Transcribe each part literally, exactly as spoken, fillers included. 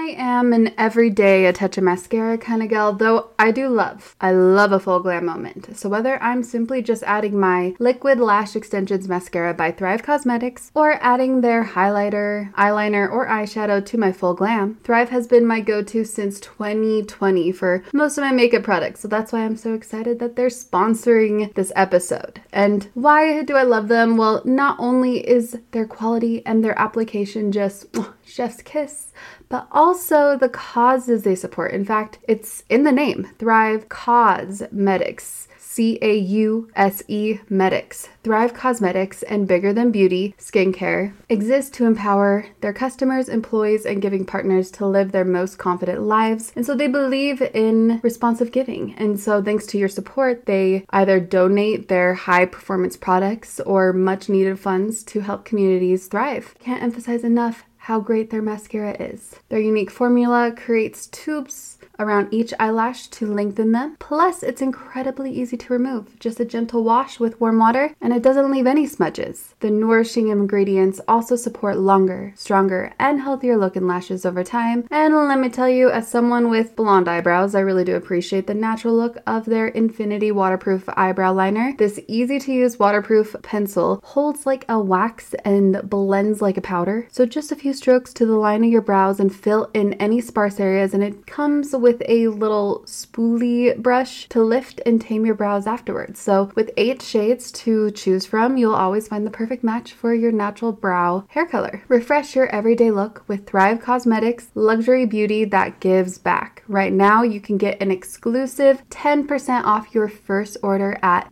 I am an everyday a touch of mascara kind of gal, though I do love, I love a full glam moment. So whether I'm simply just adding my Liquid Lash Extensions Mascara by Thrive Causemetics or adding their highlighter, eyeliner, or eyeshadow to my full glam, Thrive has been my go-to since twenty twenty for most of my makeup products. So that's why I'm so excited that they're sponsoring this episode. And why do I love them? Well, not only is their quality and their application just oh, chef's kiss, but also the causes they support. In fact, it's in the name, Thrive Causemetics. C A U S E Medics. Thrive Causemetics and Bigger Than Beauty Skincare exist to empower their customers, employees, and giving partners to live their most confident lives. And so they believe in responsive giving. And so thanks to your support, they either donate their high performance products or much needed funds to help communities thrive. Can't emphasize enough how great their mascara is. Their unique formula creates tubes around each eyelash to lengthen them. Plus, it's incredibly easy to remove. Just a gentle wash with warm water, and it doesn't leave any smudges. The nourishing ingredients also support longer, stronger, and healthier looking lashes over time. And let me tell you, as someone with blonde eyebrows, I really do appreciate the natural look of their Infinity Waterproof Eyebrow Liner. This easy-to-use waterproof pencil holds like a wax and blends like a powder. So just a few strokes to the line of your brows and fill in any sparse areas, and it comes with a little spoolie brush to lift and tame your brows afterwards. So with eight shades to choose from, you'll always find the perfect match for your natural brow hair color. Refresh your everyday look with Thrive Causemetics luxury beauty that gives back. Right now, you can get an exclusive ten percent off your first order at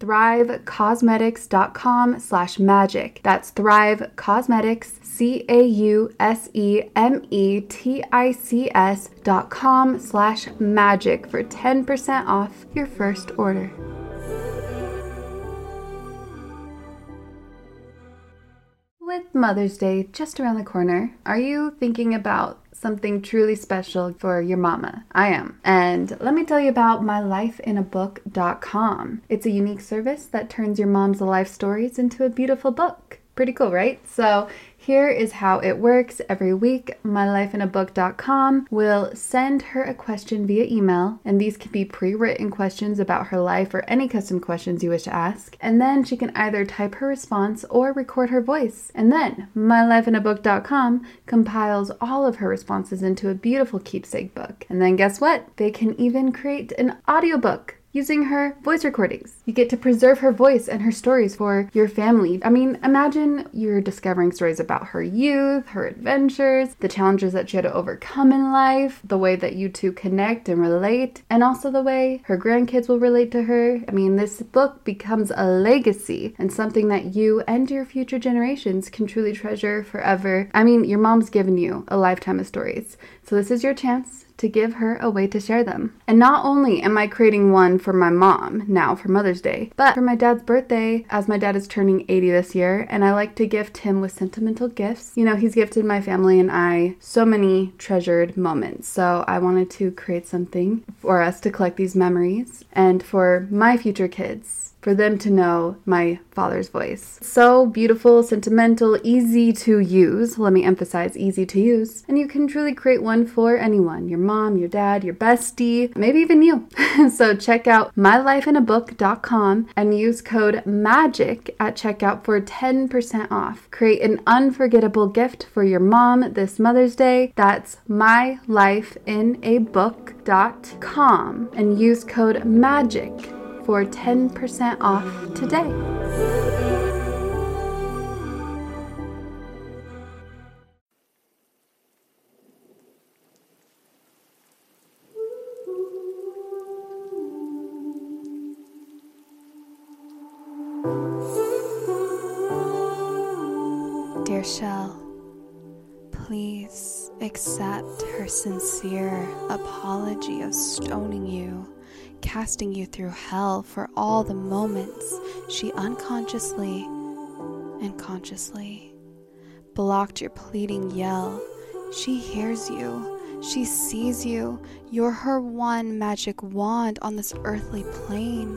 thrivecausemetics.com slash magic. That's Thrive Causemetics, C A U S E M E T I C S dot com slash magic for ten percent off your first order. With Mother's Day just around the corner, are you thinking about something truly special for your mama? I am. And let me tell you about my life in a book dot com. It's a unique service that turns your mom's life stories into a beautiful book. Pretty cool, right? So here is how it works. Every week, my life in a book dot com will send her a question via email, and these can be pre-written questions about her life or any custom questions you wish to ask. And then she can either type her response or record her voice. And then my life in a book dot com compiles all of her responses into a beautiful keepsake book. And then guess what? They can even create an audiobook using her voice recordings. You get to preserve her voice and her stories for your family. I mean, imagine you're discovering stories about her youth, her adventures, the challenges that she had to overcome in life, the way that you two connect and relate, and also the way her grandkids will relate to her. I mean, this book becomes a legacy and something that you and your future generations can truly treasure forever. I mean, your mom's given you a lifetime of stories, so this is your chance to give her a way to share them. And not only am I creating one for my mom now for Mother's Day, but for my dad's birthday, as my dad is turning eighty this year, and I like to gift him with sentimental gifts. You know, he's gifted my family and I so many treasured moments. So I wanted to create something for us to collect these memories and for my future kids, for them to know my father's voice. So beautiful, sentimental, easy to use. Let me emphasize easy to use. And you can truly create one for anyone, your mom, your dad, your bestie, maybe even you. So check out my life in a book dot com and use code MAGIC at checkout for ten percent off. Create an unforgettable gift for your mom this Mother's Day. That's my life in a book dot com and use code MAGIC for ten percent off today. Dear Shell, please accept her sincere apology of stoning you, casting you through hell for all the moments she unconsciously and consciously blocked your pleading yell. She hears you. She sees you. You're her one magic wand on this earthly plane.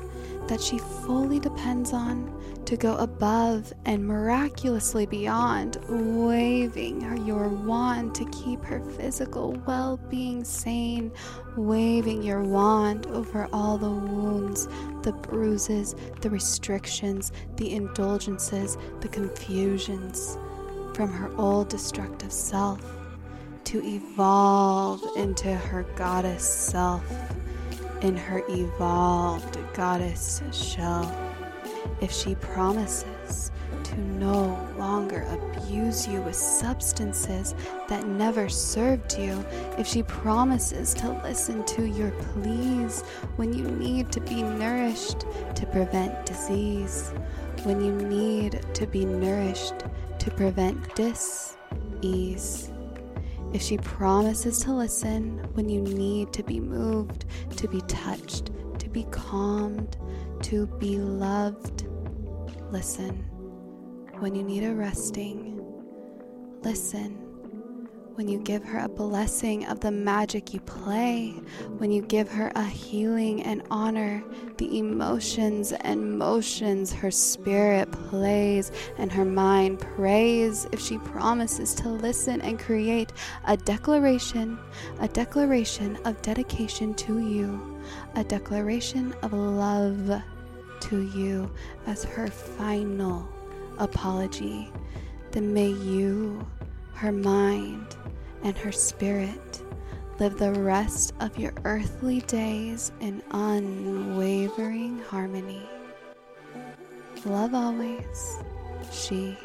that she fully depends on to go above and miraculously beyond, waving her, your wand to keep her physical well-being sane, waving your wand over all the wounds, the bruises, the restrictions, the indulgences, the confusions from her old destructive self, to evolve into her goddess self, in her evolved goddess shell. If she promises to no longer abuse you with substances that never served you, if she promises to listen to your pleas when you need to be nourished to prevent disease, when you need to be nourished to prevent dis-ease, if she promises to listen when you need to be moved, to be touched, to be calmed, to be loved, listen when you need a resting. Listen when you give her a blessing of the magic you play, when you give her a healing and honor the emotions and motions her spirit plays and her mind prays. If she promises to listen and create a declaration, a declaration of dedication to you, a declaration of love to you as her final apology, then may you, her mind, and her spirit live the rest of your earthly days in unwavering harmony. Love always, she.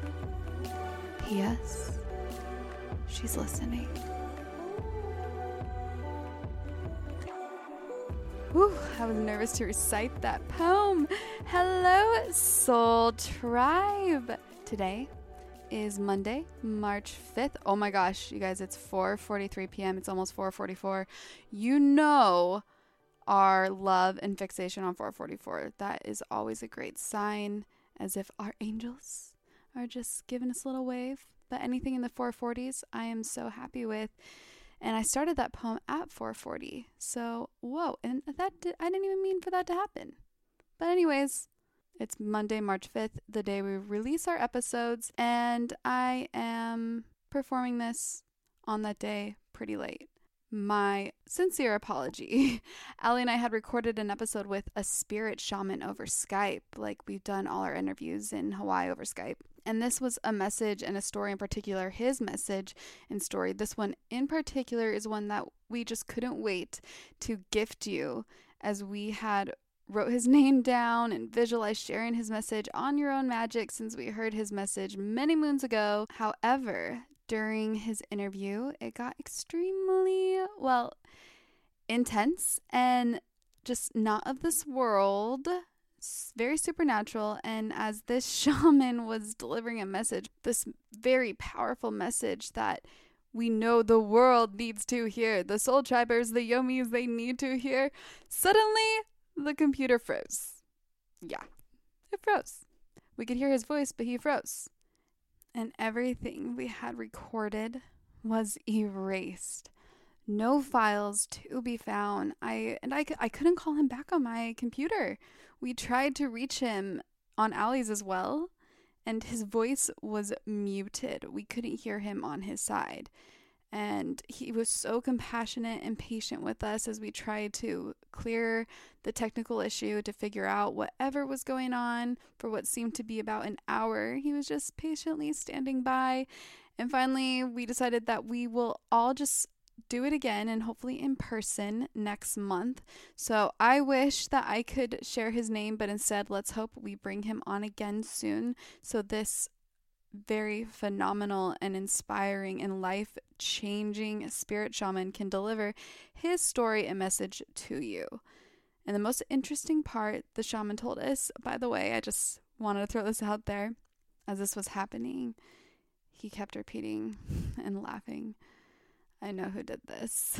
P S. She's listening. Whew, I was nervous to recite that poem. Hello, Soul Tribe. Today is Monday, March fifth. Oh my gosh, you guys, it's four forty-three p.m. It's almost four forty-four. You know our love and fixation on four forty-four. That is always a great sign, as if our angels are just giving us a little wave. But anything in the four forties, I am so happy with. And I started that poem at four forty. So, whoa, and that did, I didn't even mean for that to happen. But anyways, it's Monday, March fifth, the day we release our episodes, and I am performing this on that day pretty late. My sincere apology. Allie and I had recorded an episode with a spirit shaman over Skype, like we've done all our interviews in Hawaii over Skype. And this was a message and a story in particular, his message and story. This one in particular is one that we just couldn't wait to gift you, as we had wrote his name down and visualized sharing his message on Your Own Magic since we heard his message many moons ago. However, during his interview, it got extremely, well, intense and just not of this world, very supernatural. And as this shaman was delivering a message, this very powerful message that we know the world needs to hear, the Soul Tribers, the Yomis, they need to hear, suddenly the computer froze. Yeah, it froze. We could hear his voice, but he froze. And everything we had recorded was erased. No files to be found. I and I, I couldn't call him back on my computer. We tried to reach him on Allie's as well, and his voice was muted. We couldn't hear him on his side. And he was so compassionate and patient with us as we tried to clear the technical issue to figure out whatever was going on for what seemed to be about an hour. He was just patiently standing by. And finally, we decided that we will all just do it again, and hopefully in person next month. So I wish that I could share his name, but instead let's hope we bring him on again soon, so this very phenomenal and inspiring and life-changing spirit shaman can deliver his story and message to you. And the most interesting part, the shaman told us, by the way, I just wanted to throw this out there, as this was happening, he kept repeating and laughing, "I know who did this."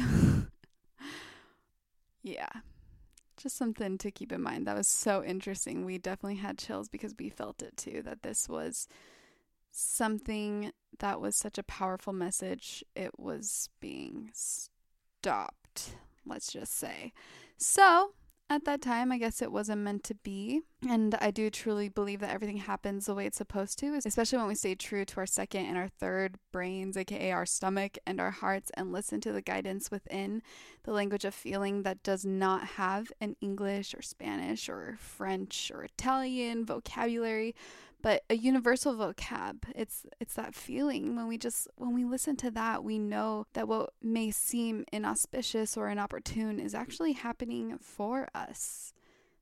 Yeah, just something to keep in mind. That was so interesting. We definitely had chills because we felt it too, that this was something that was such a powerful message. It was being stopped, let's just say. So at that time. I guess it wasn't meant to be. And I do truly believe that everything happens the way it's supposed to, especially when we stay true to our second and our third brains, aka our stomach and our hearts, and listen to the guidance within the language of feeling that does not have an English or Spanish or French or Italian vocabulary, but a universal vocab. It's it's that feeling when we just when we listen to that, we know that what may seem inauspicious or inopportune is actually happening for us.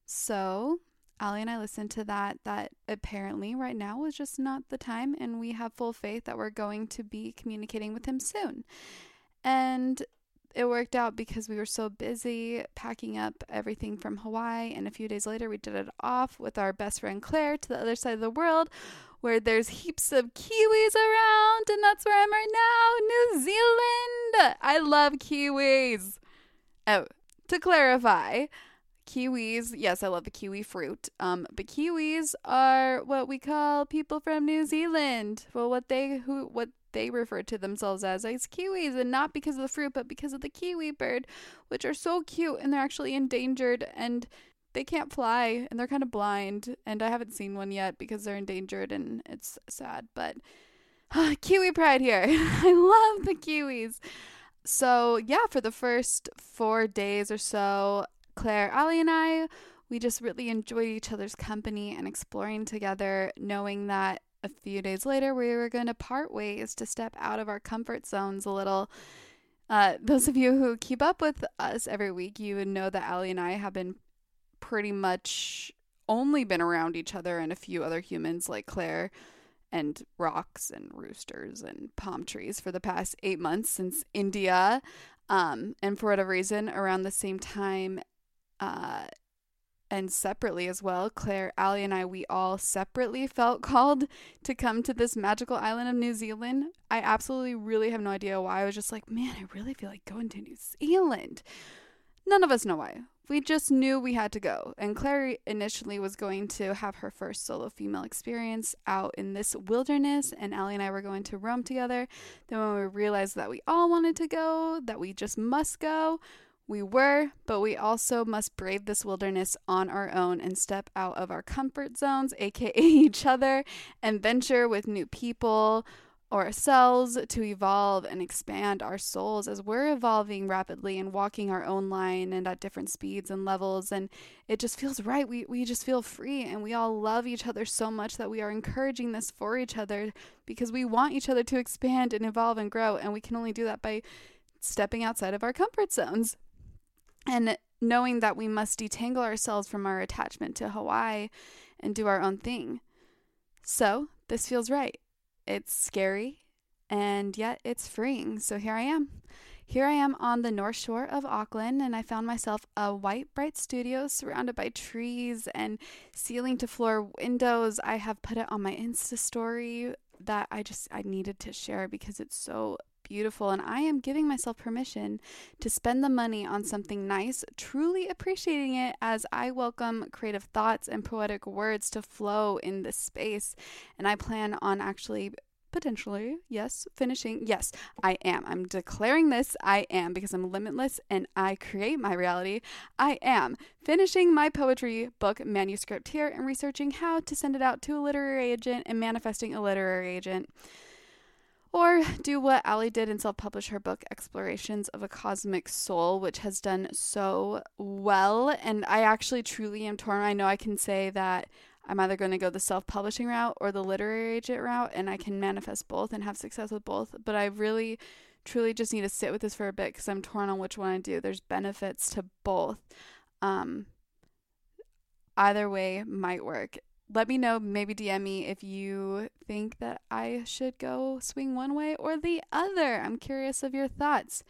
So Ali and I listened to that, that apparently right now was just not the time, and we have full faith that we're going to be communicating with him soon. And it worked out because we were so busy packing up everything from Hawaii, and a few days later we did it off with our best friend Claire to the other side of the world, where there's heaps of Kiwis around, and that's where I'm right now, New Zealand. I love Kiwis. Oh, to clarify, Kiwis, yes, I love the kiwi fruit, um, but Kiwis are what we call people from New Zealand. Well, what they who what they refer to themselves as as Kiwis, and not because of the fruit, but because of the kiwi bird, which are so cute, and they're actually endangered, and they can't fly, and they're kind of blind, and I haven't seen one yet because they're endangered, and it's sad, but uh, Kiwi pride here. I love the Kiwis. So yeah, for the first four days or so, Claire, Ali, and I, we just really enjoyed each other's company and exploring together, knowing that a few days later we were going to part ways to step out of our comfort zones a little. Uh, those of you who keep up with us every week, you would know that Ali and I have been pretty much only been around each other and a few other humans like Claire and rocks and roosters and palm trees for the past eight months since India. Um, and for whatever reason, around the same time, Uh, and separately as well, Claire, Ali, and I, we all separately felt called to come to this magical island of New Zealand. I absolutely really have no idea why. I was just like, man, I really feel like going to New Zealand. None of us know why. We just knew we had to go. And Claire initially was going to have her first solo female experience out in this wilderness, and Ali and I were going to roam together. Then when we realized that we all wanted to go, that we just must go, we were, but we also must brave this wilderness on our own and step out of our comfort zones, aka each other, and venture with new people or ourselves to evolve and expand our souls as we're evolving rapidly and walking our own line and at different speeds and levels. And it just feels right. We, we just feel free, and we all love each other so much that we are encouraging this for each other because we want each other to expand and evolve and grow. And we can only do that by stepping outside of our comfort zones. And knowing that we must detangle ourselves from our attachment to Hawaii and do our own thing. So this feels right. It's scary, and yet it's freeing. So here I am. Here I am on the North Shore of Auckland, and I found myself a white, bright studio surrounded by trees and ceiling to floor windows. I have put it on my Insta story that I just, I needed to share because it's so beautiful, and I am giving myself permission to spend the money on something nice, truly appreciating it as I welcome creative thoughts and poetic words to flow in this space. And I plan on actually potentially, yes, finishing, yes, I am. I'm declaring this, I am, because I'm limitless and I create my reality. I am finishing my poetry book manuscript here and researching how to send it out to a literary agent and manifesting a literary agent. Or do what Ali did and self-publish her book, Explorations of a Cosmic Soul, which has done so well. And I actually truly am torn. I know I can say that I'm either going to go the self-publishing route or the literary agent route, and I can manifest both and have success with both. But I really, truly just need to sit with this for a bit because I'm torn on which one I do. There's benefits to both. Um, either way might work. Let me know, maybe D M me if you think that I should go swing one way or the other. I'm curious of your thoughts.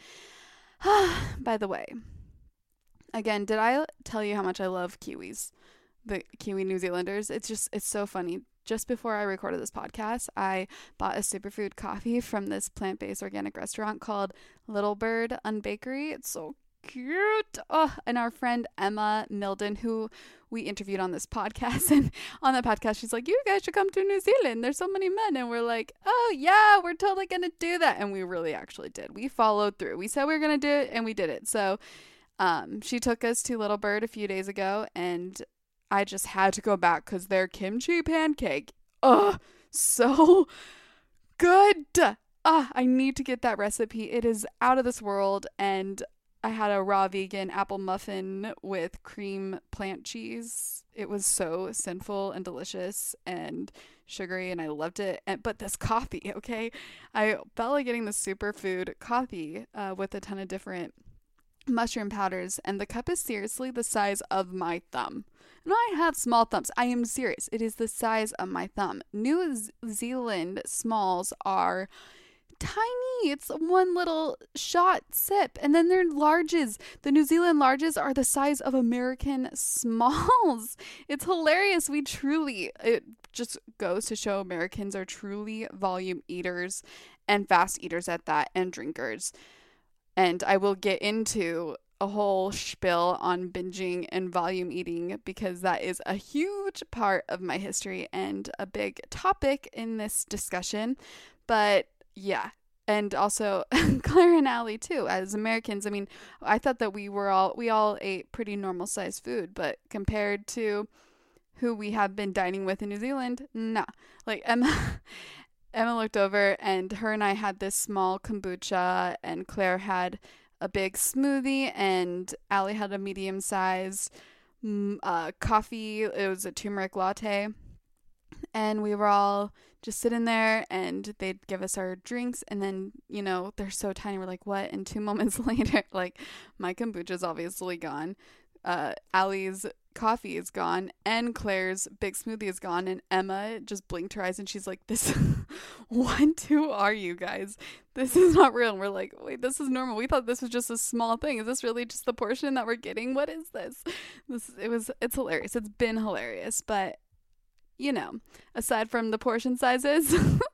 By the way, again, did I tell you how much I love Kiwis? The Kiwi New Zealanders? It's just, it's so funny. Just before I recorded this podcast, I bought a superfood coffee from this plant-based organic restaurant called Little Bird Unbakery. It's so cute. Oh, and our friend Emma Milden, who we interviewed on this podcast, and on that podcast she's like, you guys should come to New Zealand, there's so many men. And we're like, oh yeah, we're totally gonna do that. And we really actually did. We followed through. We said we were gonna do it, and we did it. So Um, she took us to Little Bird a few days ago, and I just had to go back because their kimchi pancake, ugh, so good. Ah, I need to get that recipe. It is out of this world, and I had a raw vegan apple muffin with cream plant cheese. It was so sinful and delicious and sugary, and I loved it. And, but this coffee, okay? I felt like getting the superfood coffee uh, with a ton of different mushroom powders, and the cup is seriously the size of my thumb. And I have small thumbs. I am serious. It is the size of my thumb. New Zealand smalls are tiny. It's one little shot sip. And then their larges. The New Zealand larges are the size of American smalls. It's hilarious. We truly, it just goes to show Americans are truly volume eaters and fast eaters at that, and drinkers. And I will get into a whole spiel on binging and volume eating because that is a huge part of my history and a big topic in this discussion. But yeah, and also Claire and Allie too. As Americans, I mean, I thought that we were all we all ate pretty normal sized food, but compared to who we have been dining with in New Zealand, nah. Like Emma, Emma looked over, and her and I had this small kombucha, and Claire had a big smoothie, and Allie had a medium size uh, coffee. It was a turmeric latte. And we were all just sitting there, and they'd give us our drinks, and then, you know, they're so tiny, we're like, what? And two moments later, like, my kombucha's obviously gone. Uh, Allie's coffee is gone, and Claire's big smoothie is gone, and Emma just blinked her eyes, and she's like, this, what, who are you guys? This is not real. And we're like, wait, this is normal. We thought this was just a small thing. Is this really just the portion that we're getting? What is this? This, it was, it's hilarious. It's been hilarious, but you know, aside from the portion sizes,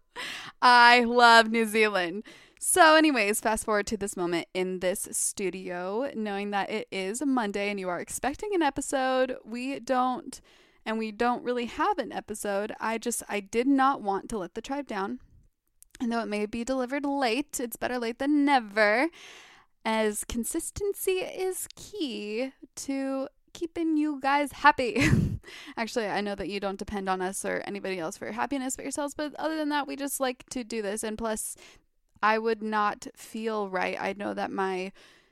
I love New Zealand. So anyways, fast forward to this moment in this studio, knowing that it is Monday and you are expecting an episode. We don't, and we don't really have an episode. I just, I did not want to let the tribe down. And though it may be delivered late, it's better late than never, as consistency is key to keeping you guys happy. Actually, I know that you don't depend on us or anybody else for your happiness but yourselves, but other than that, we just like to do this. And plus, I would not feel right. I know that my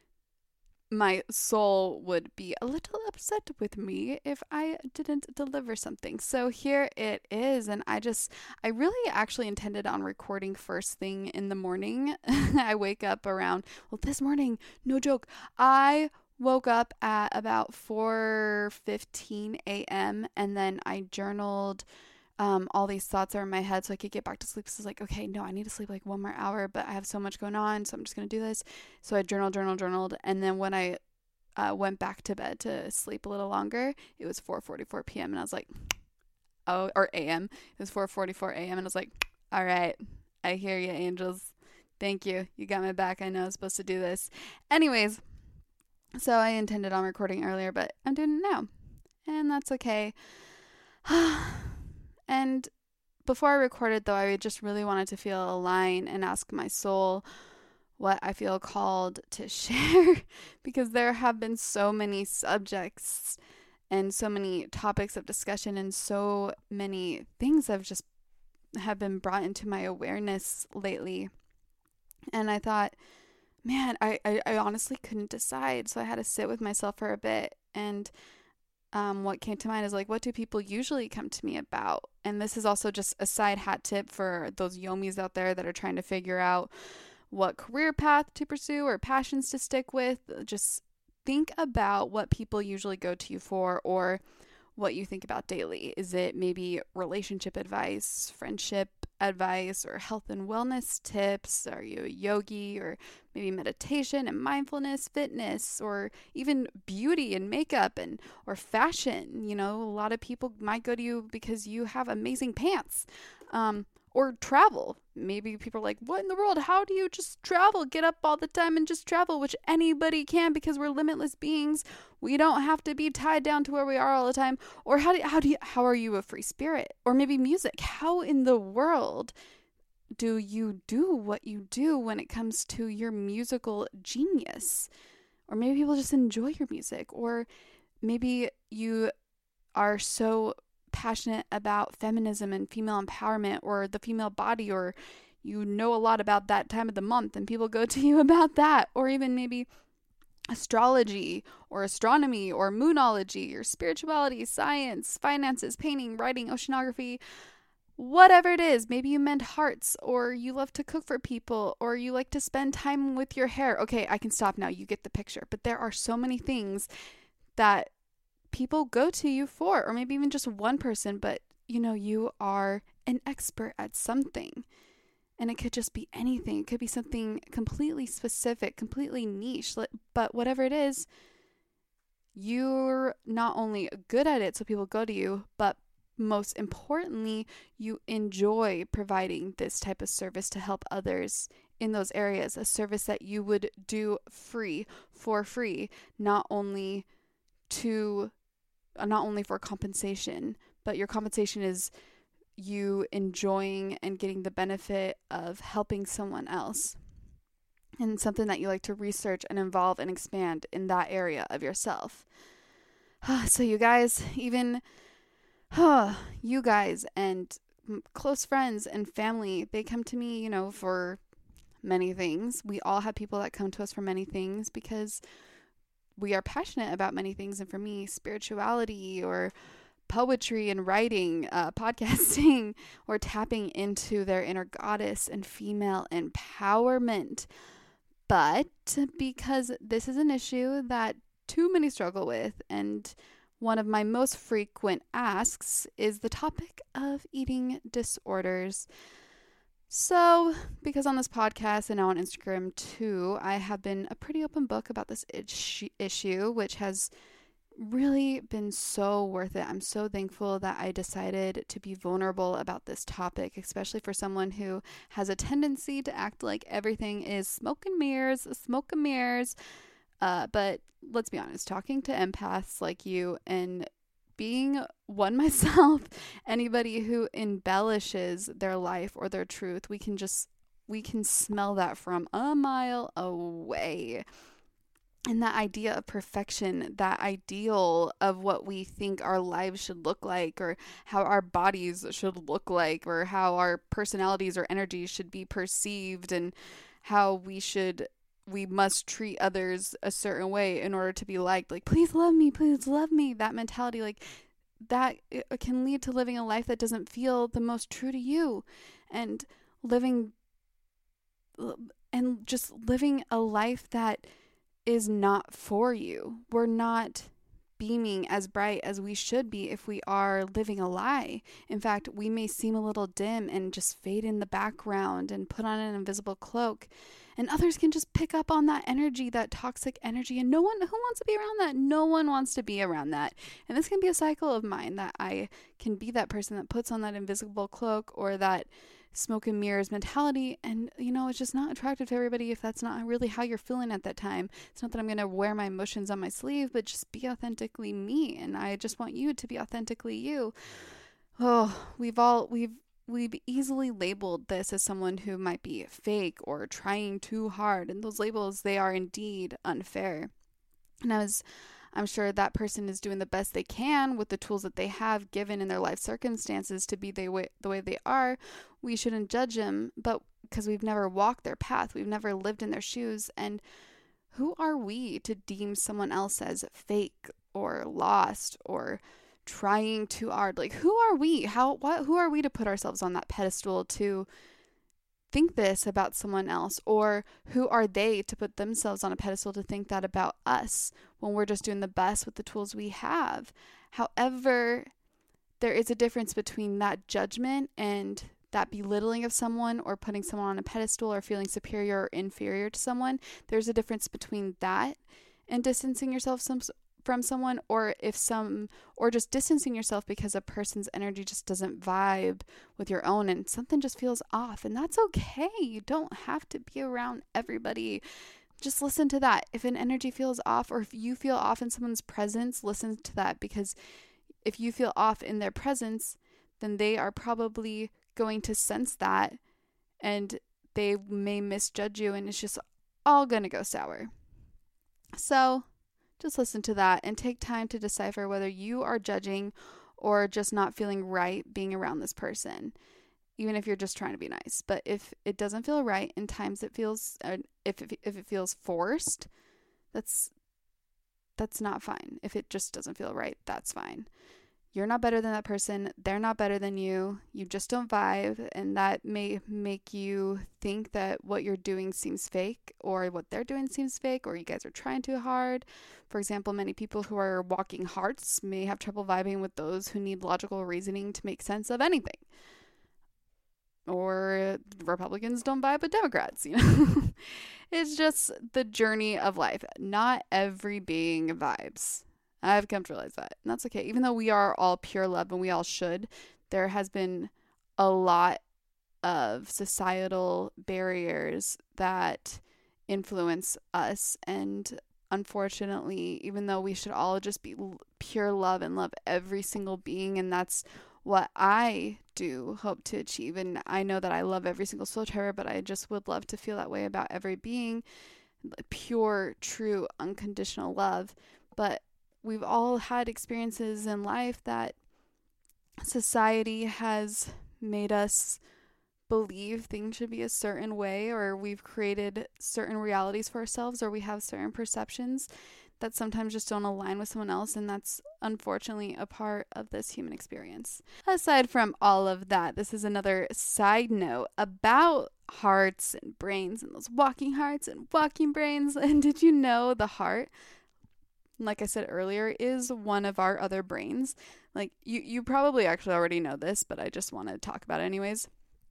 my soul would be a little upset with me if I didn't deliver something. So here it is. And I just, I really actually intended on recording first thing in the morning. I wake up around, well, this morning, no joke, I woke up at about four fifteen a.m. and then I journaled. Um, all these thoughts are in my head so I could get back to sleep. So I was like, okay, no, I need to sleep like one more hour, but I have so much going on, so I'm just going to do this. So I journaled, journaled, journaled. And then when I uh, went back to bed to sleep a little longer, it was four forty-four p.m. And I was like, oh, or a m. It was four forty-four a.m. And I was like, all right, I hear you, angels. Thank you. You got my back. I know I was supposed to do this. Anyways, so I intended on recording earlier, but I'm doing it now. And that's okay. And before I recorded, though, I just really wanted to feel aligned and ask my soul what I feel called to share, because there have been so many subjects and so many topics of discussion and so many things that have just have been brought into my awareness lately. And I thought, man, I, I, I honestly couldn't decide. So I had to sit with myself for a bit. And um, what came to mind is like, what do people usually come to me about? And this is also just a side hat tip for those yomis out there that are trying to figure out what career path to pursue or passions to stick with. Just think about what people usually go to you for, or what you think about daily. Is it maybe relationship advice, friendship advice, or health and wellness tips? Are you a yogi, or maybe meditation and mindfulness, fitness, or even beauty and makeup and or fashion? You know, a lot of people might go to you because you have amazing pants. Um, or travel. Maybe people are like, what in the world? How do you just travel? Get up all the time and just travel, which anybody can because we're limitless beings. We don't have to be tied down to where we are all the time. Or how do how do you, how are you a free spirit? Or maybe music. How in the world do you do what you do when it comes to your musical genius? or maybe people just enjoy your music, or maybe you are so passionate about feminism and female empowerment or the female body, or you know a lot about that time of the month and people go to you about that, or even maybe astrology or astronomy or moonology or spirituality, science, finances, painting, writing, oceanography, whatever it is. Maybe you mend hearts, or you love to cook for people, or you like to spend time with your hair. Okay, I can stop now. You get the picture. But there are so many things that people go to you for, or maybe even just one person, but you know, you are an expert at something. And it could just be anything. It could be something completely specific, completely niche. But whatever it is, you're not only good at it so people go to you, but most importantly, you enjoy providing this type of service to help others in those areas. A service that you would do free, for free, not only to, not only for compensation, but your compensation is you enjoying and getting the benefit of helping someone else, and something that you like to research and involve and expand in that area of yourself. So you guys, even uh, you guys and close friends and family, they come to me, you know, for many things. We all have people that come to us for many things because we are passionate about many things. And for me, spirituality or poetry and writing, uh, podcasting, or tapping into their inner goddess and female empowerment. But because this is an issue that too many struggle with, and one of my most frequent asks is the topic of eating disorders. So, because on this podcast and now on Instagram too, I have been a pretty open book about this itch- issue, which has really been so worth it. I'm so thankful that I decided to be vulnerable about this topic, especially for someone who has a tendency to act like everything is smoke and mirrors, smoke and mirrors. Uh, but let's be honest, talking to empaths like you and being one myself, anybody who embellishes their life or their truth, we can just, we can smell that from a mile away. And that idea of perfection, that ideal of what we think our lives should look like, or how our bodies should look like, or how our personalities or energies should be perceived, and how we should, we must treat others a certain way in order to be liked. Like, please love me, please love me. That mentality, like, that can lead to living a life that doesn't feel the most true to you. And living, and just living a life that is not for you. We're not beaming as bright as we should be if we are living a lie. In fact, we may seem a little dim and just fade in the background and put on an invisible cloak. And others can just pick up on that energy, that toxic energy. And no one, who wants to be around that? No one wants to be around that. And this can be a cycle of mine, that I can be that person that puts on that invisible cloak or that smoke and mirrors mentality, and you know, it's just not attractive to everybody if that's not really how you're feeling at that time. It's not that I'm going to wear my emotions on my sleeve, but just be authentically me, and I just want you to be authentically you. Oh, we've all we've we've easily labeled this as someone who might be fake or trying too hard, and those labels, they are indeed unfair. And I was I'm sure that person is doing the best they can with the tools that they have given in their life circumstances to be the way, the way they are. We shouldn't judge them, but because we've never walked their path, we've never lived in their shoes. And who are we to deem someone else as fake or lost or trying too hard? Like, who are we? How, what, who are we to put ourselves on that pedestal to think this about someone else? Or who are they to put themselves on a pedestal to think that about us when we're just doing the best with the tools we have? However, there is a difference between that judgment and that belittling of someone, or putting someone on a pedestal, or feeling superior or inferior to someone. There's a difference between that and distancing yourself some, from someone, or if some, or just distancing yourself because a person's energy just doesn't vibe with your own and something just feels off. And that's okay. You don't have to be around everybody. Just listen to that. If an energy feels off, or if you feel off in someone's presence, listen to that, because if you feel off in their presence, then they are probably going to sense that, and they may misjudge you, and it's just all gonna go sour. So just listen to that and take time to decipher whether you are judging or just not feeling right being around this person, even if you're just trying to be nice. But if it doesn't feel right, in times it feels, uh, if it, if it feels forced, that's that's not fine. If it just doesn't feel right, that's fine. You're not better than that person. They're not better than you. You just don't vibe, and that may make you think that what you're doing seems fake, or what they're doing seems fake, or you guys are trying too hard. For example, many people who are walking hearts may have trouble vibing with those who need logical reasoning to make sense of anything. Or Republicans don't vibe with Democrats, you know. It's just the journey of life. Not every being vibes. I've come to realize that. And that's okay. Even though we are all pure love and we all should, there has been a lot of societal barriers that influence us. And unfortunately, even though we should all just be pure love and love every single being, and that's what I do hope to achieve. And I know that I love every single soul triber, but I just would love to feel that way about every being. Pure, true, unconditional love. But we've all had experiences in life that society has made us believe things should be a certain way, or we've created certain realities for ourselves, or we have certain perceptions that sometimes just don't align with someone else, and that's unfortunately a part of this human experience. Aside from all of that, this is another side note about hearts and brains and those walking hearts and walking brains. And did you know the heart, like I said earlier, is one of our other brains? Like, you, you probably actually already know this, but I just want to talk about it anyways,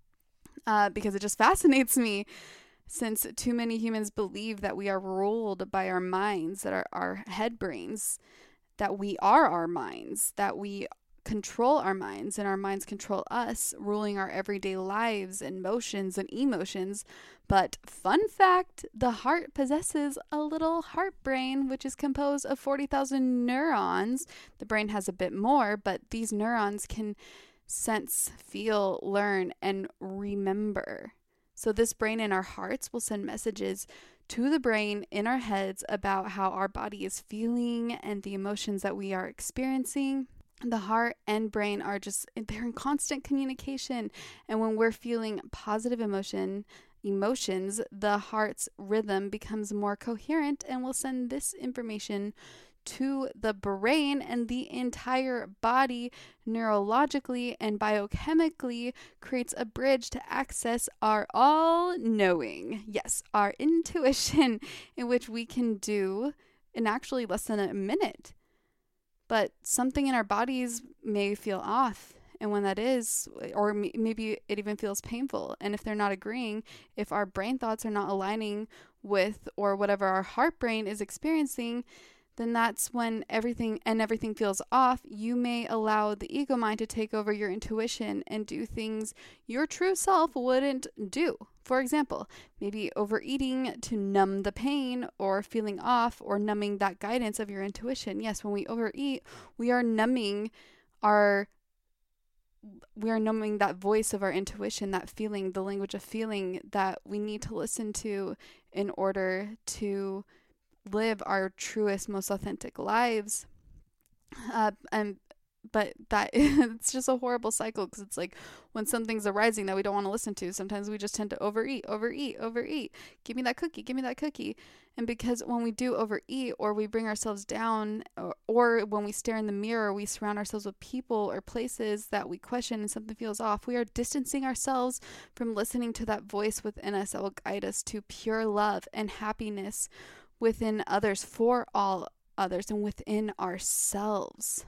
uh, because it just fascinates me, since too many humans believe that we are ruled by our minds, that are our head brains, that we are our minds, that we control our minds and our minds control us, ruling our everyday lives and motions and emotions. But fun fact, the heart possesses a little heart brain, which is composed of forty thousand neurons. The brain has a bit more, but these neurons can sense, feel, learn, and remember. So this brain in our hearts will send messages to the brain in our heads about how our body is feeling and the emotions that we are experiencing. The heart and brain are just, they're in constant communication. And when we're feeling positive emotion, emotions, the heart's rhythm becomes more coherent and will send this information to the brain, and the entire body neurologically and biochemically creates a bridge to access our all-knowing, yes, our intuition, in which we can do in actually less than a minute. But something in our bodies may feel off, and when that is, or maybe it even feels painful, and if they're not agreeing, if our brain thoughts are not aligning with or whatever our heart brain is experiencing, then that's when everything and everything feels off. You may allow the ego mind to take over your intuition and do things your true self wouldn't do. For example, maybe overeating to numb the pain, or feeling off, or numbing that guidance of your intuition. Yes, when we overeat, we are numbing our we are numbing that voice of our intuition, that feeling, the language of feeling that we need to listen to in order to live our truest, most authentic lives. Uh, and but that it's just a horrible cycle, because it's like when something's arising that we don't want to listen to, sometimes we just tend to overeat, overeat, overeat. Give me that cookie, give me that cookie. And because when we do overeat, or we bring ourselves down, or, or when we stare in the mirror, we surround ourselves with people or places that we question and something feels off, we are distancing ourselves from listening to that voice within us that will guide us to pure love and happiness within others, for all others, and within ourselves.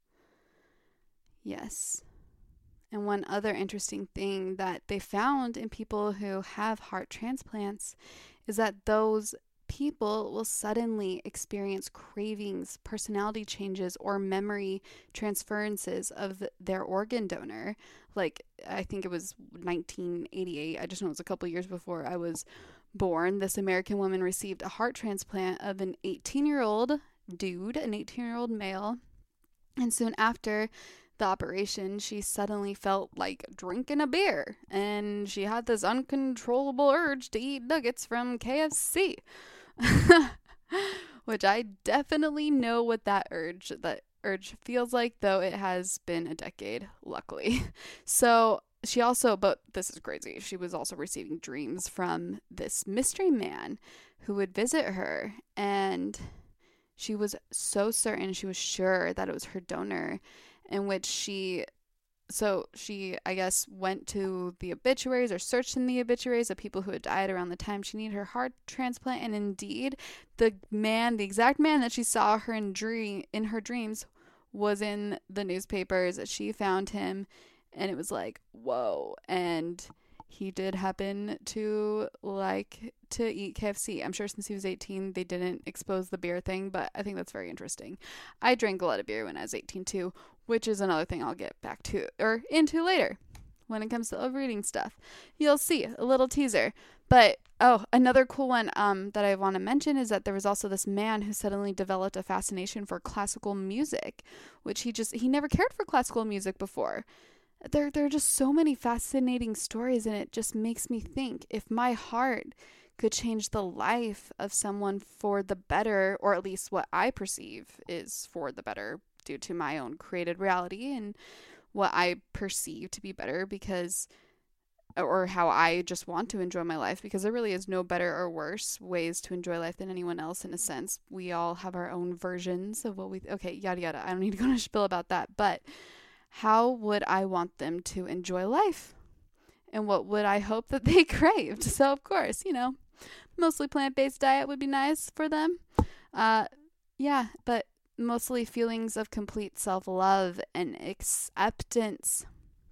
Yes. And one other interesting thing that they found in people who have heart transplants is that those people will suddenly experience cravings, personality changes, or memory transferences of the, their organ donor. Like, I think it was nineteen eighty-eight. I just know it was a couple years before I was born. This American woman received a heart transplant of an eighteen-year-old dude, an eighteen-year-old male. And soon after the operation, she suddenly felt like drinking a beer, and she had this uncontrollable urge to eat nuggets from K F C. which I definitely know what that urge, that urge feels like, though it has been a decade, luckily. So she also, but this is crazy, she was also receiving dreams from this mystery man who would visit her, and she was so certain, she was sure that it was her donor, in which she, so she, I guess, went to the obituaries or searched in the obituaries of people who had died around the time she needed her heart transplant, and indeed, the man, the exact man that she saw her in dream, in her dreams, was in the newspapers. She found him, and it was like, whoa. And he did happen to like to eat K F C. I'm sure since he was eighteen, they didn't expose the beer thing, but I think that's very interesting. I drank a lot of beer when I was eighteen too, which is another thing I'll get back to or into later when it comes to overeating stuff. You'll see a little teaser. But oh, another cool one um that I want to mention is that there was also this man who suddenly developed a fascination for classical music, which he just he never cared for classical music before. There, there are just so many fascinating stories, and it just makes me think, if my heart could change the life of someone for the better, or at least what I perceive is for the better due to my own created reality and what I perceive to be better, because, or how I just want to enjoy my life, because there really is no better or worse ways to enjoy life than anyone else in a sense. We all have our own versions of what we, okay, yada yada. I don't need to go on a spiel about that, but how would I want them to enjoy life? And what would I hope that they craved? So, of course, you know, mostly plant-based diet would be nice for them. Uh, yeah, but mostly feelings of complete self-love and acceptance.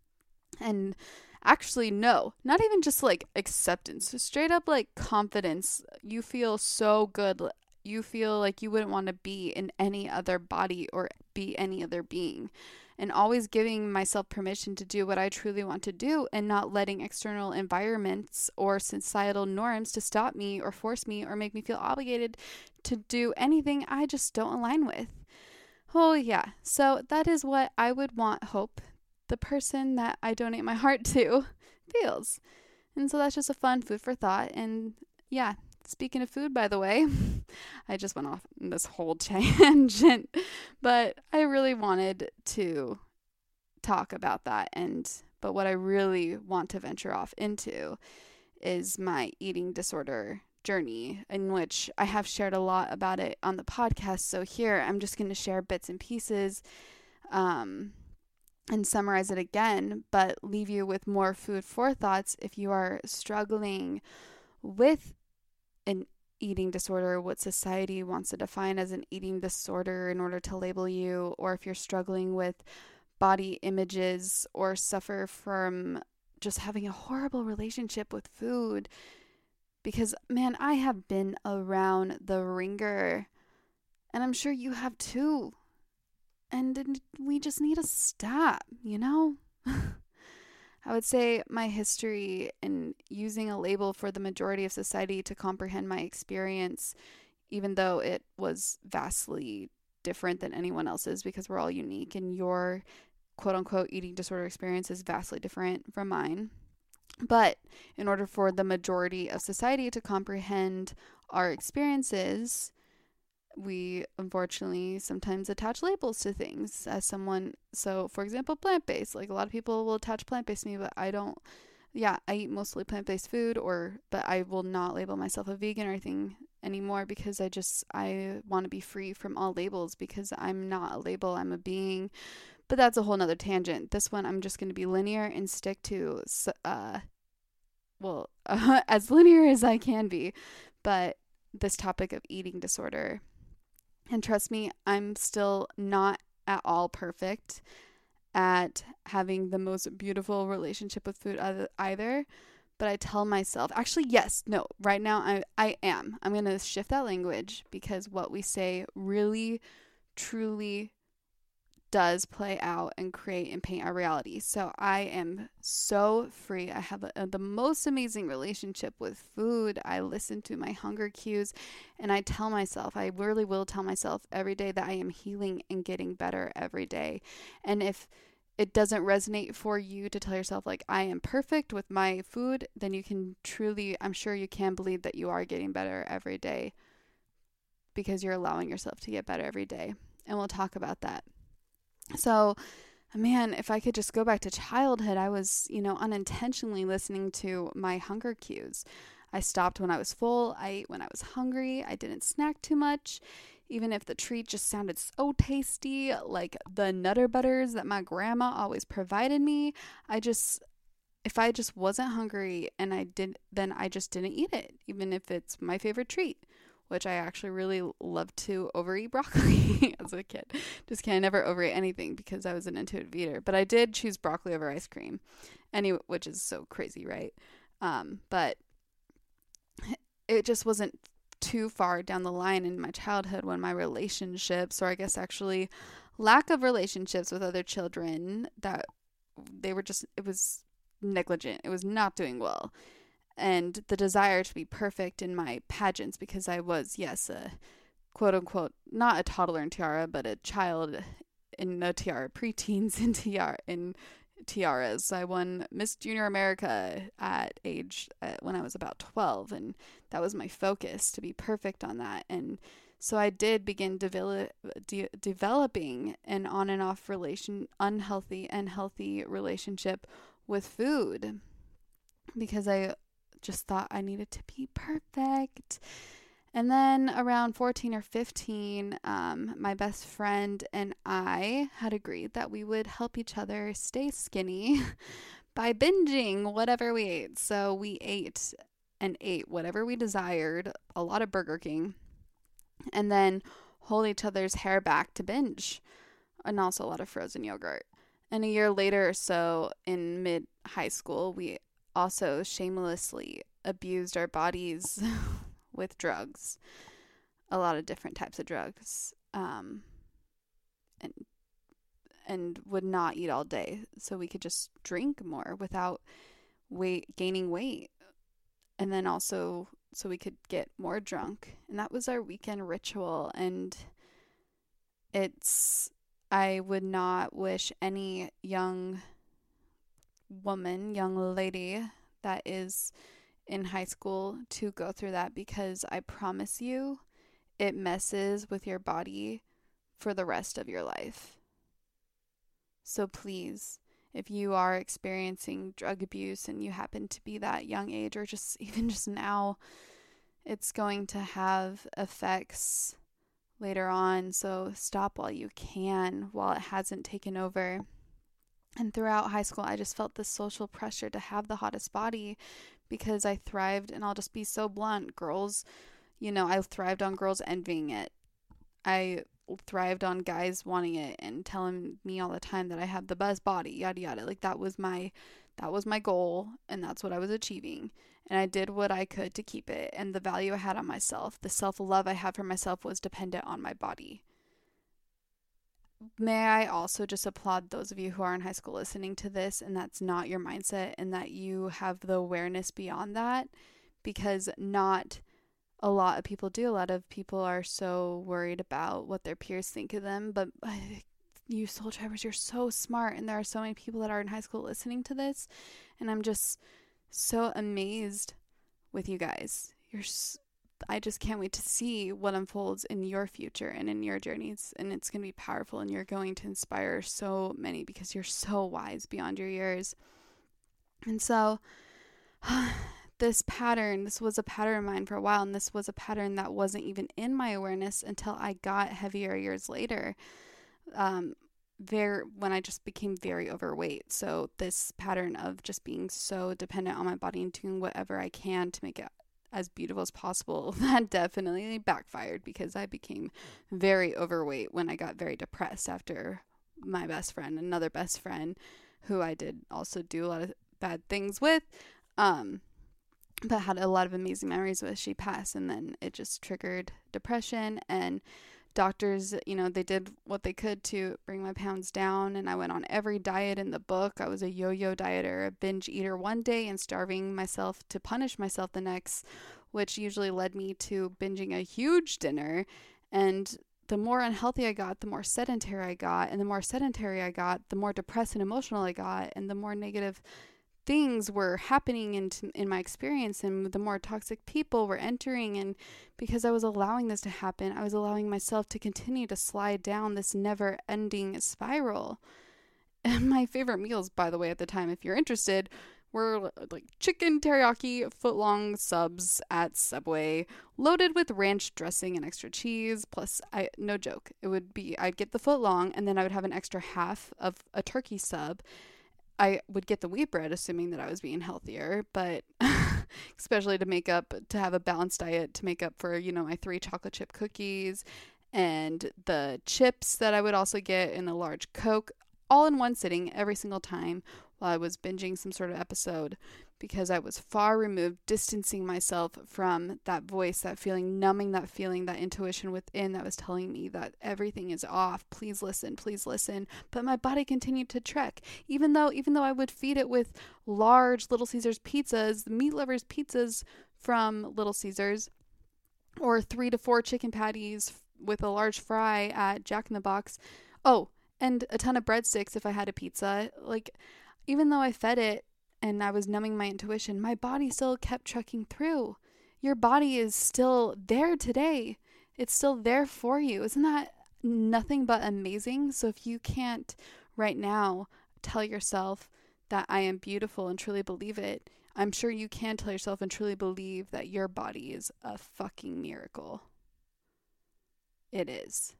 And actually, no, not even just like acceptance, straight up like confidence. You feel so good. You feel like you wouldn't want to be in any other body or be any other being. And always giving myself permission to do what I truly want to do, and not letting external environments or societal norms to stop me or force me or make me feel obligated to do anything I just don't align with. Oh yeah, so that is what I would want, hope, the person that I donate my heart to, feels. And so that's just a fun food for thought. And yeah, speaking of food, by the way, I just went off on this whole tangent, but I really wanted to talk about that. And, but what I really want to venture off into is my eating disorder journey, in which I have shared a lot about it on the podcast. So here, I'm just going to share bits and pieces, um, and summarize it again, but leave you with more food for thoughts if you are struggling with an eating disorder, what society wants to define as an eating disorder in order to label you, or if you're struggling with body images or suffer from just having a horrible relationship with food. Because, man, I have been around the ringer, and I'm sure you have too. And we just need to stop, you know? I would say my history in using a label for the majority of society to comprehend my experience, even though it was vastly different than anyone else's, because we're all unique, and your quote-unquote eating disorder experience is vastly different from mine. But in order for the majority of society to comprehend our experiences, we unfortunately sometimes attach labels to things as someone. So for example, plant-based, like a lot of people will attach plant-based to me, but I don't. Yeah, I eat mostly plant-based food, or but I will not label myself a vegan or anything anymore, because I just I want to be free from all labels, because I'm not a label, I'm a being. But that's a whole nother tangent. This one I'm just going to be linear and stick to uh well uh, as linear as I can be, but this topic of eating disorder. And trust me, I'm still not at all perfect at having the most beautiful relationship with food either. But I tell myself, actually, yes, no, right now I, I am. I'm going to shift that language, because what we say really, truly does play out and create and paint our reality. So I am so free. I have a, a, the most amazing relationship with food. I listen to my hunger cues, and I tell myself, I really will tell myself every day that I am healing and getting better every day. And if it doesn't resonate for you to tell yourself like I am perfect with my food, then you can truly, I'm sure you can believe that you are getting better every day because you're allowing yourself to get better every day. And we'll talk about that. So, man, if I could just go back to childhood, I was, you know, unintentionally listening to my hunger cues. I stopped when I was full. I ate when I was hungry. I didn't snack too much, even if the treat just sounded so tasty, like the Nutter Butters that my grandma always provided me. I just, if I just wasn't hungry and I did, then I just didn't eat it, even if it's my favorite treat, which I actually really loved to overeat broccoli as a kid. Just kidding, I never overate anything because I was an intuitive eater, but I did choose broccoli over ice cream, anyway, which is so crazy, right? Um, but it just wasn't too far down the line in my childhood when my relationships, or I guess actually lack of relationships with other children, that they were just, it was negligent. It was not doing well. And the desire to be perfect in my pageants, because I was, yes, a quote unquote, not a toddler in tiara, but a child in a tiara, preteens in tiara, in tiaras. I won Miss Junior America at age, uh, when I was about twelve, and that was my focus, to be perfect on that. And so I did begin develop, de- developing an on and off relation, unhealthy and healthy relationship with food, because I just thought I needed to be perfect. And then around fourteen or fifteen, um, my best friend and I had agreed that we would help each other stay skinny by binging whatever we ate. So we ate and ate whatever we desired, a lot of Burger King, and then hold each other's hair back to binge, and also a lot of frozen yogurt. And a year later or so, in mid high school, we also shamelessly abused our bodies with drugs, a lot of different types of drugs, um, and and would not eat all day, so we could just drink more without weight gaining weight, and then also so we could get more drunk. And that was our weekend ritual. And it's, I would not wish any young woman, young lady that is in high school to go through that, because I promise you it messes with your body for the rest of your life. So please, if you are experiencing drug abuse and you happen to be that young age, or just even just now, it's going to have effects later on. So stop while you can, while it hasn't taken over. And throughout high school, I just felt this social pressure to have the hottest body, because I thrived, and I'll just be so blunt, girls, you know, I thrived on girls envying it. I thrived on guys wanting it and telling me all the time that I had the best body, yada yada. Like that was my, that was my goal, and that's what I was achieving. And I did what I could to keep it. And the value I had on myself, the self-love I had for myself, was dependent on my body. May I also just applaud those of you who are in high school listening to this, and that's not your mindset, and that you have the awareness beyond that, because not a lot of people do. A lot of people are so worried about what their peers think of them, but uh, you Soul Drivers, you're so smart, and there are so many people that are in high school listening to this, and I'm just so amazed with you guys. You're s- I just can't wait to see what unfolds in your future and in your journeys. And it's going to be powerful, and you're going to inspire so many, because you're so wise beyond your years. And so this pattern, this was a pattern of mine for a while. And this was a pattern that wasn't even in my awareness until I got heavier years later. Um, very, when I just became very overweight. So this pattern of just being so dependent on my body and doing whatever I can to make it as beautiful as possible, that definitely backfired, because I became very overweight when I got very depressed after my best friend, another best friend who I did also do a lot of bad things with, um, but had a lot of amazing memories with. She passed, and then it just triggered depression, and doctors, you know, they did what they could to bring my pounds down, and I went on every diet in the book. I was a yo-yo dieter, a binge eater one day and starving myself to punish myself the next, which usually led me to binging a huge dinner. And the more unhealthy I got, the more sedentary I got, and the more sedentary I got, the more depressed and emotional I got, and the more negative things were happening in, in my experience, and the more toxic people were entering. And because I was allowing this to happen, I was allowing myself to continue to slide down this never ending spiral. And my favorite meals, by the way, at the time, if you're interested, were like chicken teriyaki footlong subs at Subway, loaded with ranch dressing and extra cheese. Plus, I no joke, it would be, I'd get the footlong, and then I would have an extra half of a turkey sub. I would get the wheat bread, assuming that I was being healthier, but especially to make up, to have a balanced diet, to make up for, you know, my three chocolate chip cookies and the chips that I would also get in a large Coke, all in one sitting every single time while I was binging some sort of episode, because I was far removed, distancing myself from that voice, that feeling, numbing that feeling, that intuition within that was telling me that everything is off. Please listen, please listen. But my body continued to trek, even though, even though I would feed it with large Little Caesars pizzas, meat lovers pizzas from Little Caesars, or three to four chicken patties with a large fry at Jack in the Box. Oh, and a ton of breadsticks if I had a pizza. Like, even though I fed it and I was numbing my intuition, my body still kept trekking through. Your body is still there today. It's still there for you. Isn't that nothing but amazing? So if you can't right now tell yourself that I am beautiful and truly believe it, I'm sure you can tell yourself and truly believe that your body is a fucking miracle. It is.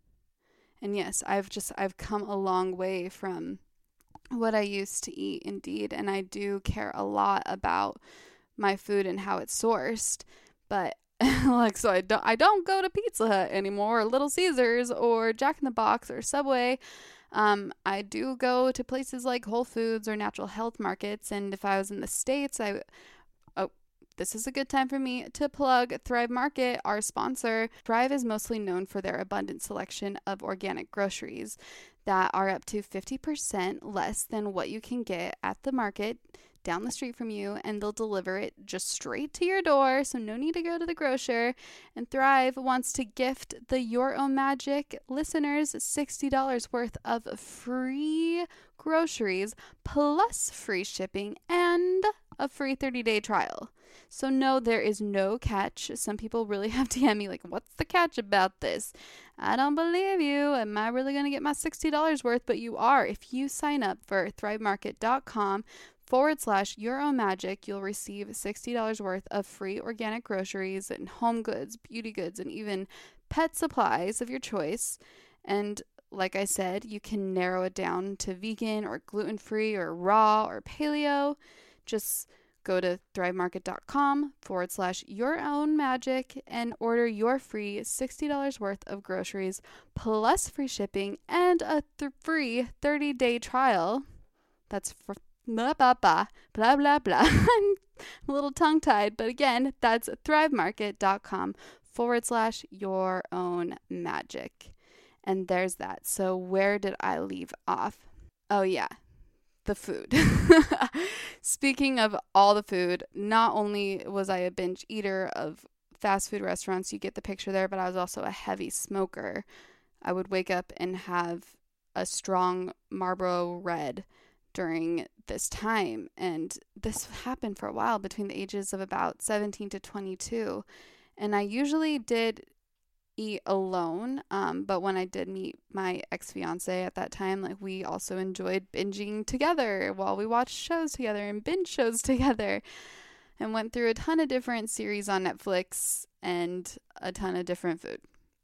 And yes, I've just, I've come a long way from what I used to eat, indeed. And I do care a lot about my food and how it's sourced. But like, so I don't, I don't go to Pizza Hut anymore, or Little Caesars, or Jack in the Box, or Subway. Um, I do go to places like Whole Foods or Natural Health Markets. And if I was in the States, I, oh, this is a good time for me to plug Thrive Market, our sponsor. Thrive is mostly known for their abundant selection of organic groceries that are up to fifty percent less than what you can get at the market down the street from you, and they'll deliver it just straight to your door, so no need to go to the grocer. And Thrive wants to gift the Your Own Magic listeners sixty dollars worth of free groceries plus free shipping and a free thirty-day trial. So no, there is no catch. Some people really have D M me like, what's the catch about this? I don't believe you. Am I really going to get my sixty dollars worth? But you are. If you sign up for thrivemarket.com forward slash your own magic, you'll receive sixty dollars worth of free organic groceries and home goods, beauty goods, and even pet supplies of your choice. And like I said, you can narrow it down to vegan or gluten-free or raw or paleo. Just go to thrivemarket.com forward slash your own magic and order your free sixty dollars worth of groceries plus free shipping and a th- free thirty-day trial. That's for blah, blah, blah, blah, blah, blah. I'm a little tongue-tied, but again, that's thrivemarket.com forward slash your own magic. And there's that. So where did I leave off? Oh, yeah. The food. Speaking of all the food, not only was I a binge eater of fast food restaurants, you get the picture there, but I was also a heavy smoker. I would wake up and have a strong Marlboro Red during this time, and this happened for a while between the ages of about seventeen to twenty-two, and I usually did eat alone, um, but when I did meet my ex-fiance at that time, like, we also enjoyed binging together while we watched shows together and binge shows together, and went through a ton of different series on Netflix and a ton of different food.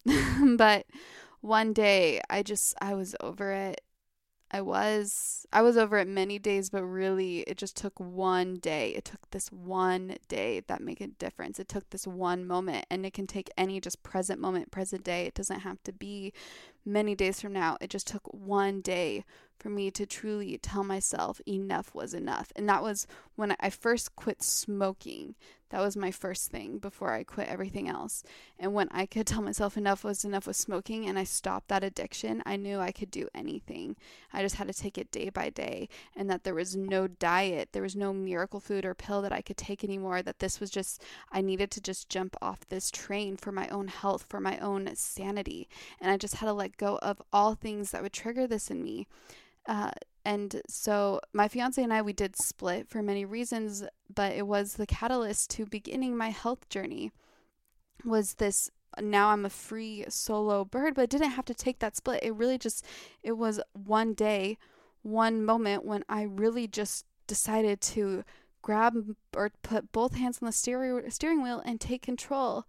But one day I just I was over it. I was, I was over it many days, but really it just took one day. It took this one day that made a difference. It took this one moment, and it can take any just present moment, present day. It doesn't have to be many days from now. It just took one day for me to truly tell myself enough was enough. And that was when I first quit smoking. That was my first thing before I quit everything else. And when I could tell myself enough was enough with smoking and I stopped that addiction, I knew I could do anything. I just had to take it day by day, and that there was no diet, there was no miracle food or pill that I could take anymore, that this was just, I needed to just jump off this train for my own health, for my own sanity. And I just had to let go of all things that would trigger this in me. Uh, And so my fiance and I, we did split for many reasons, but it was the catalyst to beginning my health journey. Was this, now I'm a free solo bird, but I didn't have to take that split. It really just, it was one day, one moment when I really just decided to grab or put both hands on the steering steering wheel and take control.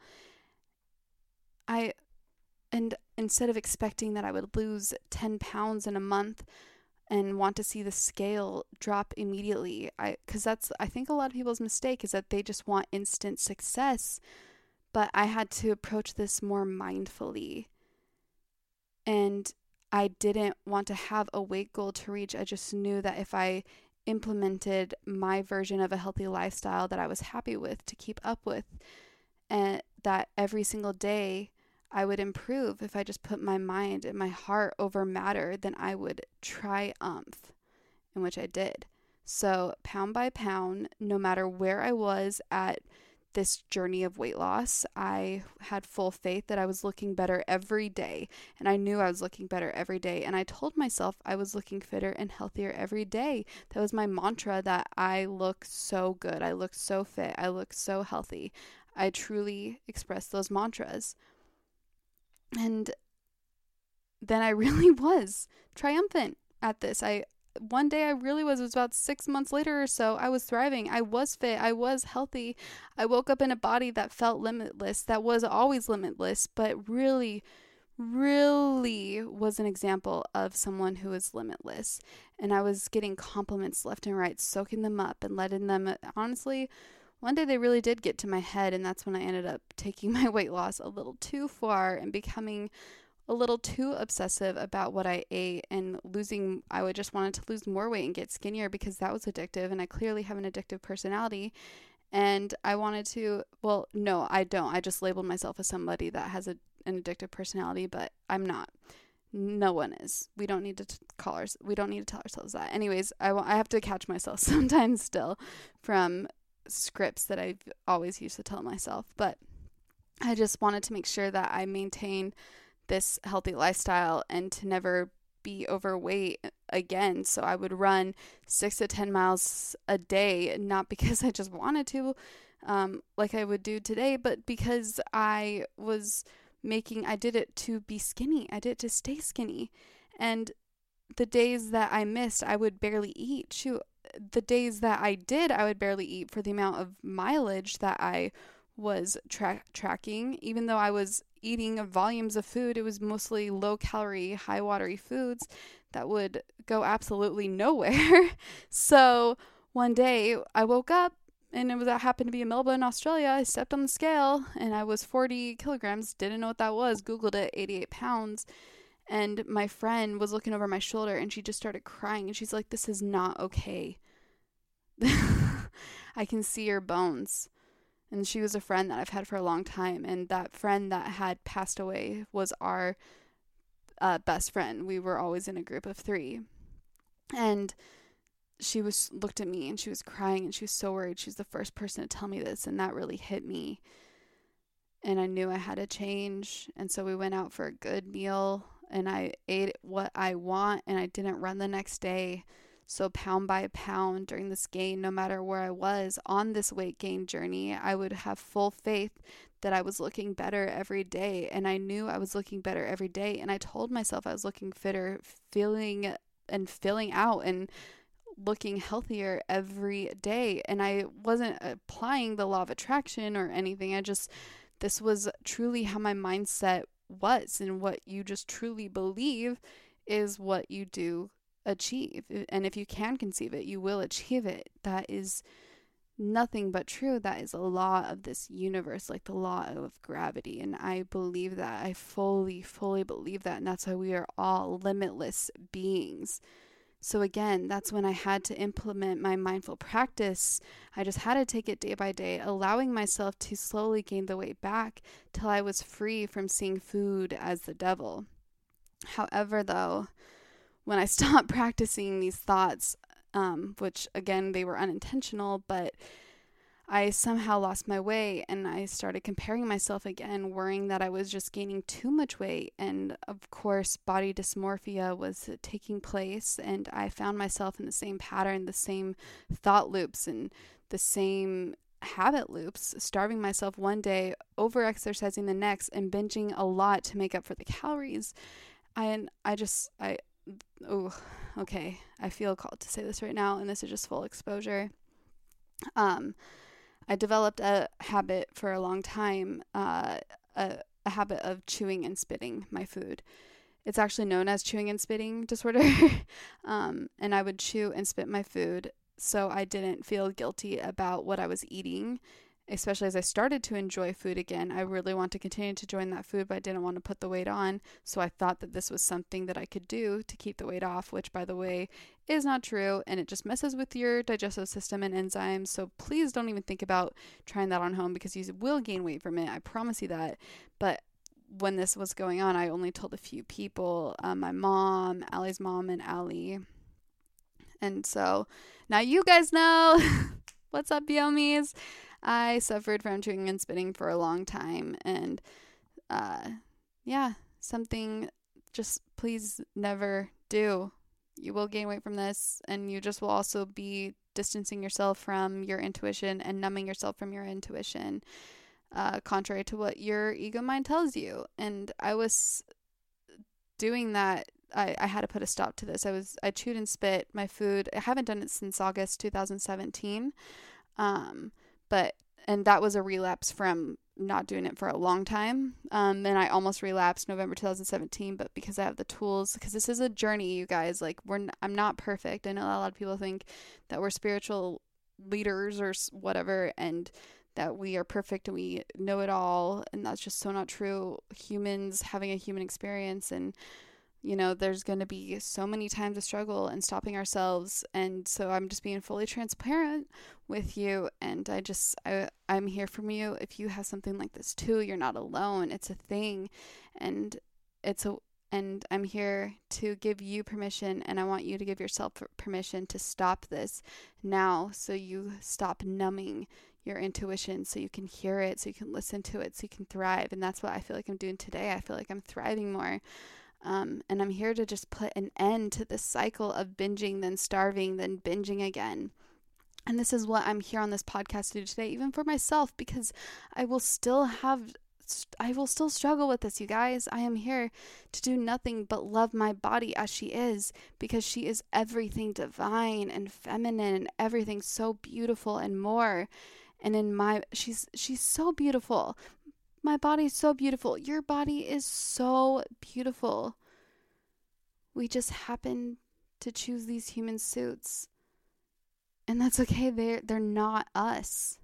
I, and instead of expecting that I would lose ten pounds in a month and want to see the scale drop immediately, I, cause that's, I think a lot of people's mistake is that they just want instant success, but I had to approach this more mindfully. And I didn't want to have a weight goal to reach. I just knew that if I implemented my version of a healthy lifestyle that I was happy with to keep up with, and that every single day I would improve. If I just put my mind and my heart over matter, then I would triumph, in which I did. So pound by pound, no matter where I was at this journey of weight loss, I had full faith that I was looking better every day. And I knew I was looking better every day. And I told myself I was looking fitter and healthier every day. That was my mantra, that I look so good. I look so fit. I look so healthy. I truly expressed those mantras. And then I really was triumphant at this. I One day I really was, it was about six months later or so, I was thriving. I was fit. I was healthy. I woke up in a body that felt limitless, that was always limitless, but really, really was an example of someone who is limitless. And I was getting compliments left and right, soaking them up and letting them, honestly, one day they really did get to my head, and that's when I ended up taking my weight loss a little too far and becoming a little too obsessive about what I ate and losing, I would just wanted to lose more weight and get skinnier because that was addictive, and I clearly have an addictive personality. And I wanted to, well, no, I don't. I just labeled myself as somebody that has a, an addictive personality, but I'm not. No one is. We don't need to t- call our, we don't need to tell ourselves that. Anyways, I, w- I have to catch myself sometimes still from scripts that I've always used to tell myself. But I just wanted to make sure that I maintained this healthy lifestyle and to never be overweight again. So I would run six to ten miles a day, not because I just wanted to, um, like I would do today, but because I was making, I did it to be skinny. I did it to stay skinny. And the days that I missed, I would barely eat. Shoot, the days that I did, I would barely eat for the amount of mileage that I was tra- tracking. Even though I was eating volumes of food, it was mostly low calorie, high watery foods that would go absolutely nowhere. So one day I woke up, and it was, that happened to be in Melbourne, Australia. I stepped on the scale and I was forty kilograms. Didn't know what that was. Googled it, eighty-eight pounds. And my friend was looking over my shoulder and she just started crying. And she's like, "This is not okay. I can see your bones." And she was a friend that I've had for a long time. And that friend that had passed away was our uh, best friend. We were always in a group of three. And she was looked at me and she was crying and she was so worried. She was the first person to tell me this. And that really hit me. And I knew I had to change. And so we went out for a good meal and I ate what I want, and I didn't run the next day. So pound by pound during this gain, no matter where I was on this weight gain journey, I would have full faith that I was looking better every day. And I knew I was looking better every day. And I told myself I was looking fitter, feeling and filling out and looking healthier every day. And I wasn't applying the law of attraction or anything. I just, this was truly how my mindset was, and what you just truly believe is what you do achieve. And if you can conceive it, you will achieve it. That is nothing but true. That is a law of this universe, like the law of gravity. And I believe that. I fully, fully believe that. And that's why we are all limitless beings. So again, that's when I had to implement my mindful practice. I just had to take it day by day, allowing myself to slowly gain the weight back till I was free from seeing food as the devil. However, though, when I stopped practicing these thoughts, um, which again, they were unintentional, but I somehow lost my way and I started comparing myself again, worrying that I was just gaining too much weight. And of course, body dysmorphia was taking place, and I found myself in the same pattern, the same thought loops, and the same habit loops, starving myself one day, over exercising the next, and binging a lot to make up for the calories. And I just, I, oh, okay, I feel called to say this right now, and this is just full exposure. Um, I developed a habit for a long time, uh, a, a habit of chewing and spitting my food. It's actually known as chewing and spitting disorder. um, and I would chew and spit my food so I didn't feel guilty about what I was eating, especially as I started to enjoy food again. I really want to continue to join that food, but I didn't want to put the weight on. So I thought that this was something that I could do to keep the weight off, which, by the way, is not true. And it just messes with your digestive system and enzymes. So please don't even think about trying that on home, because you will gain weight from it. I promise you that. But when this was going on, I only told a few people, um, my mom, Allie's mom, and Allie. And so now you guys know. What's up, Yomies? I suffered from chewing and spitting for a long time, and uh, yeah, something just please never do. You will gain weight from this, and you just will also be distancing yourself from your intuition and numbing yourself from your intuition, uh, contrary to what your ego mind tells you. And I was doing that. I, I had to put a stop to this. I was I chewed and spit my food. I haven't done it since August two thousand seventeen. Um, but, and that was a relapse from not doing it for a long time. Um, and I almost relapsed November two thousand seventeen, but because I have the tools, because this is a journey, you guys, like we're, n- I'm not perfect. I know a lot of people think that we're spiritual leaders or whatever, and that we are perfect and we know it all. And that's just so not true. Humans having a human experience, and you know, there's going to be so many times of struggle and stopping ourselves. And so I'm just being fully transparent with you. And I just, I, I'm here from you. If you have something like this too, you're not alone. It's a thing. And it's a, and I'm here to give you permission. And I want you to give yourself permission to stop this now. So you stop numbing your intuition, so you can hear it, so you can listen to it, so you can thrive. And that's what I feel like I'm doing today. I feel like I'm thriving more. Um, and I'm here to just put an end to this cycle of binging, then starving, then binging again. And this is what I'm here on this podcast to do today, even for myself, because I will still have, I will still struggle with this, you guys. I am here to do nothing but love my body as she is, because she is everything divine and feminine and everything so beautiful and more. And in my, she's, she's so beautiful. My body is so beautiful. Your body is so beautiful. We just happen to choose these human suits. And that's okay. They're, they're not us.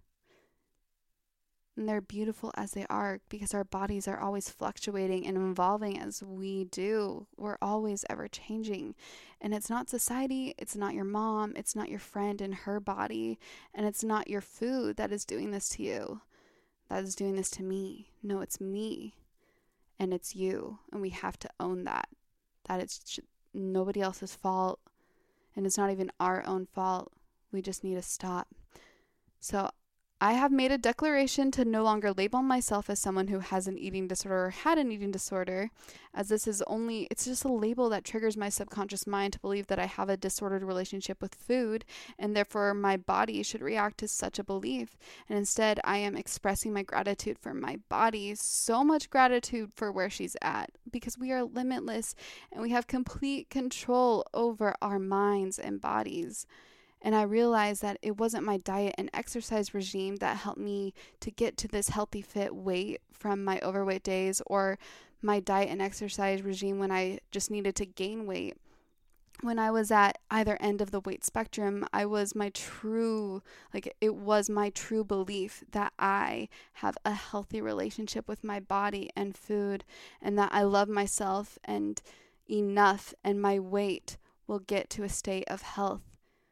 And they're beautiful as they are, because our bodies are always fluctuating and evolving as we do. We're always ever changing. And it's not society. It's not your mom. It's not your friend and her body. And it's not your food that is doing this to you. That is doing this to me. No, it's me. And it's you. And we have to own that. That it's nobody else's fault. And it's not even our own fault. We just need to stop. So I have made a declaration to no longer label myself as someone who has an eating disorder or had an eating disorder, as this is only, it's just a label that triggers my subconscious mind to believe that I have a disordered relationship with food, and therefore my body should react to such a belief. And instead, I am expressing my gratitude for my body, so much gratitude for where she's at, because we are limitless and we have complete control over our minds and bodies. And I realized that it wasn't my diet and exercise regime that helped me to get to this healthy, fit weight from my overweight days, or my diet and exercise regime when I just needed to gain weight. When I was at either end of the weight spectrum, I was my true, like it was my true belief that I have a healthy relationship with my body and food, and that I love myself and enough, and my weight will get to a state of health.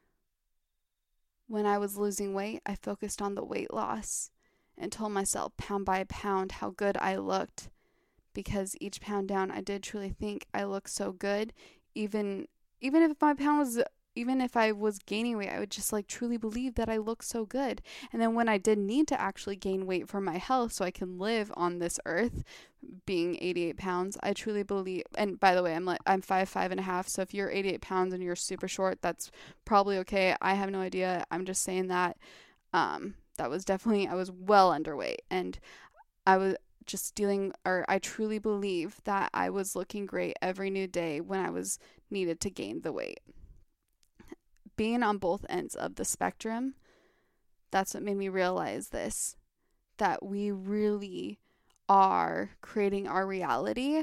When I was losing weight, I focused on the weight loss and told myself pound by pound how good I looked, because each pound down, I did truly think I looked so good. Even even if my pound was, even if I was gaining weight, I would just like truly believe that I look so good. And then when I did need to actually gain weight for my health so I can live on this earth, being eighty-eight pounds, I truly believe, and by the way, I'm like, I'm five, five and a half. So if you're eighty-eight pounds and you're super short, that's probably okay. I have no idea. I'm just saying that, um, that was definitely, I was well underweight, and I was just dealing, or I truly believe that I was looking great every new day when I was needed to gain the weight. Being on both ends of the spectrum, that's what made me realize this, that we really are creating our reality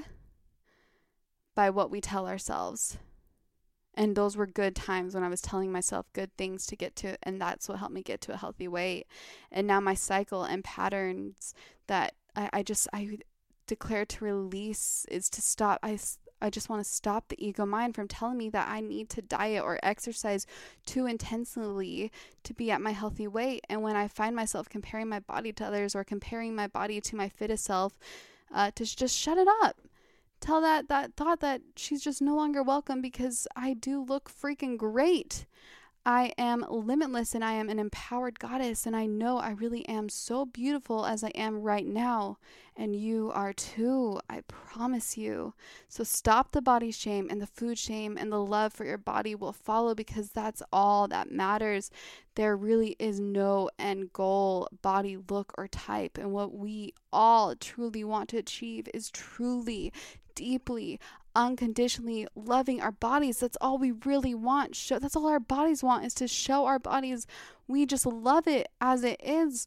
by what we tell ourselves. And those were good times when I was telling myself good things to get to, and that's what helped me get to a healthy weight. And now my cycle and patterns that I, I just, I declare to release is to stop. I, I just want to stop the ego mind from telling me that I need to diet or exercise too intensely to be at my healthy weight. And when I find myself comparing my body to others or comparing my body to my fittest self, uh, to just shut it up. Tell that, that thought that she's just no longer welcome, because I do look freaking great. I am limitless, and I am an empowered goddess, and I know I really am so beautiful as I am right now, and you are too, I promise you. So stop the body shame, and the food shame, and the love for your body will follow, because that's all that matters. There really is no end goal, body, look, or type, and what we all truly want to achieve is truly, deeply, unconditionally loving our bodies. That's all we really want. Show, that's all our bodies want, is to show our bodies we just love it as it is,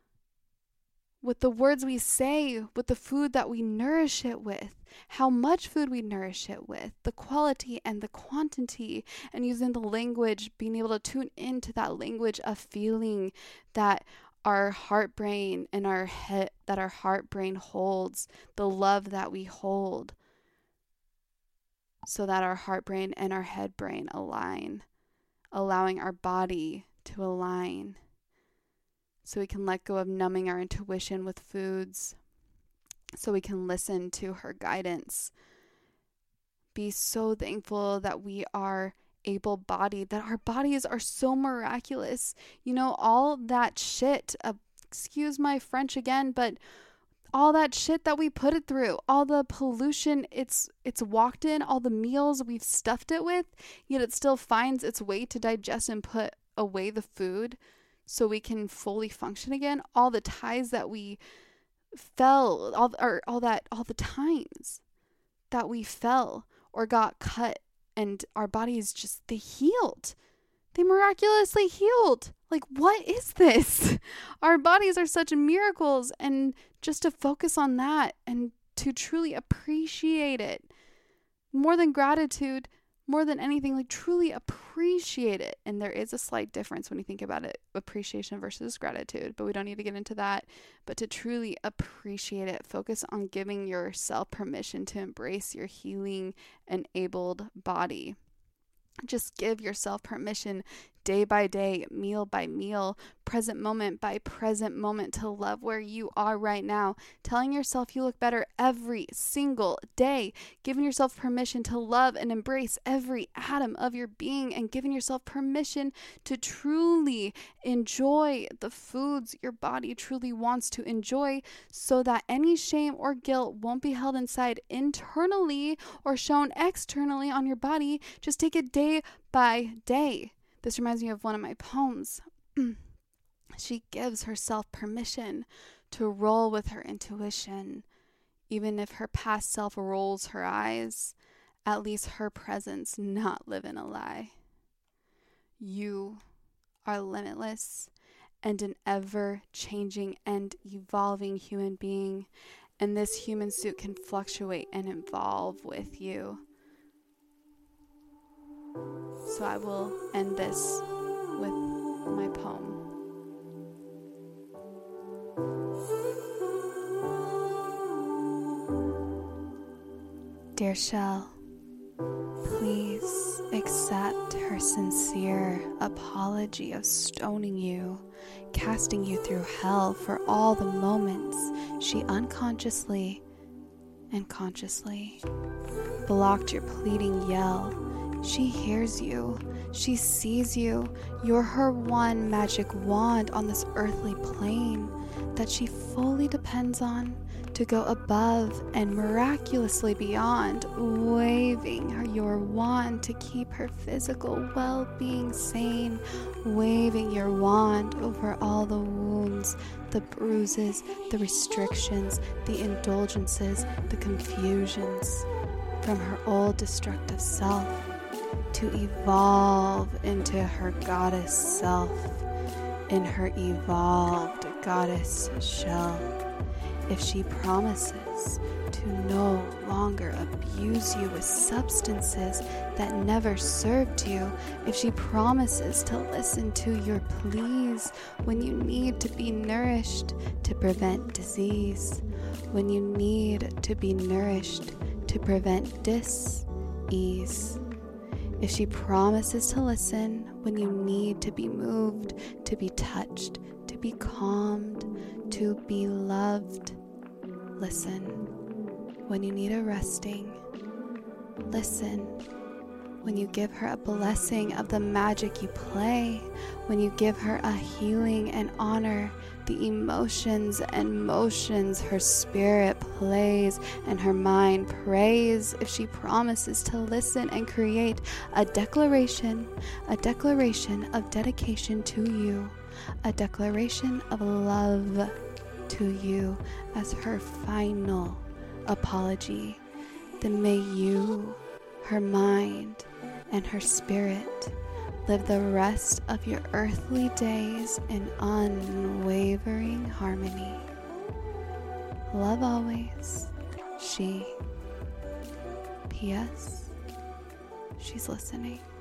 with the words we say, with the food that we nourish it with, how much food we nourish it with, the quality and the quantity, and using the language, being able to tune into that language of feeling that our heart brain and our head, that our heart brain holds, the love that we hold, so that our heart brain and our head brain align, allowing our body to align, so we can let go of numbing our intuition with foods, so we can listen to her guidance. Be so thankful that we are able-bodied, that our bodies are so miraculous. You know, all that shit, uh, excuse my French again, but all that shit that we put it through, all the pollution it's it's walked in, all the meals we've stuffed it with, yet it still finds its way to digest and put away the food so we can fully function again. All the ties that we fell, all or all that all the times that we fell or got cut, and our bodies just, they healed. They miraculously healed. Like, what is this? Our bodies are such miracles, and just to focus on that and to truly appreciate it more than gratitude, more than anything, like truly appreciate it. And there is a slight difference when you think about it, appreciation versus gratitude, but we don't need to get into that. But to truly appreciate it, focus on giving yourself permission to embrace your healing enabled body. Just give yourself permission day by day, meal by meal, present moment by present moment, to love where you are right now. Telling yourself you look better every single day. Giving yourself permission to love and embrace every atom of your being, and giving yourself permission to truly enjoy the foods your body truly wants to enjoy, so that any shame or guilt won't be held inside internally or shown externally on your body. Just take it day by day. This reminds me of one of my poems. She gives herself permission to roll with her intuition. Even if her past self rolls her eyes, at least her presence not live in a lie. You are limitless and an ever-changing and evolving human being, and this human suit can fluctuate and evolve with you. So I will end this with my poem. Dear Shell, please accept her sincere apology of stoning you, casting you through hell for all the moments she unconsciously and consciously blocked your pleading yell. She hears you. She sees you. You're her one magic wand on this earthly plane that she fully depends on to go above and miraculously beyond, waving her your wand to keep her physical well-being sane, waving your wand over all the wounds, the bruises, the restrictions, the indulgences, the confusions from her old destructive self, to evolve into her goddess self, in her evolved goddess shell. If she promises to no longer abuse you with substances that never served you, if she promises to listen to your pleas when you need to be nourished to prevent disease, when you need to be nourished to prevent dis-ease, if she promises to listen when you need to be moved, to be touched, to be calmed, to be loved, listen when you need a resting, listen when you give her a blessing of the magic you play, when you give her a healing and honor the emotions and motions her spirit plays and her mind prays, if she promises to listen and create a declaration, a declaration of dedication to you, a declaration of love to you as her final apology, then may you, her mind, and her spirit live the rest of your earthly days in unwavering harmony. Love always, she. P S. She's listening.